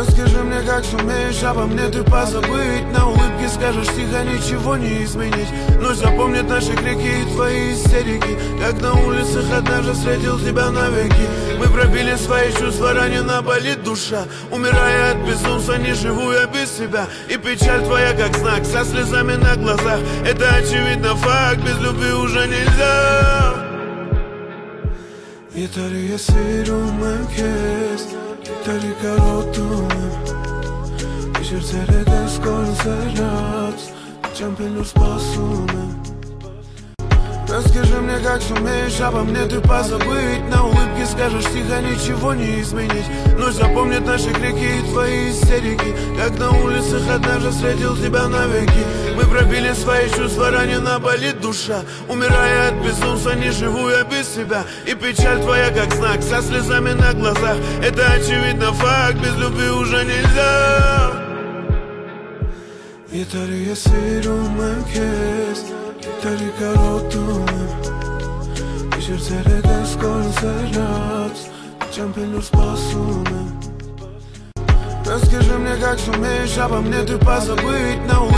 Расскажи мне, как сумеешь обо мне ты позабыть. На улыбке скажешь тихо, ничего не изменить. Но запомнят наши крики и твои истерики. Как на улицах однажды встретил тебя навеки. Мы пробили свои чувства, ранена болит душа. Умирая от безумства, не живу я без себя. И печаль твоя как знак, со слезами на глазах. Это очевидно факт, без любви уже nell'za. Yeter esirum kes, yeter karotum. Ishirtere deskonserat, чемпионер спасуем. Расскажи мне, как сумеешь обо мне ты позабыть. На улыбке скажешь тихо, ничего не изменить. Но запомнят наши крики и твои истерики. Как на улицах однажды встретил тебя навеки. Мы пробили свои чувства, ранена болит душа. Умирая от безумства, не живу я без себя. И печаль твоя как знак, со слезами на глазах. Это очевидно факт, без любви уже nell'za. Yeter esirum kes, yeter karotum. Ishirtere deskonserat, чемпионер спасуем. Расскажи мне, как сумеешь обо мне ты позабыть.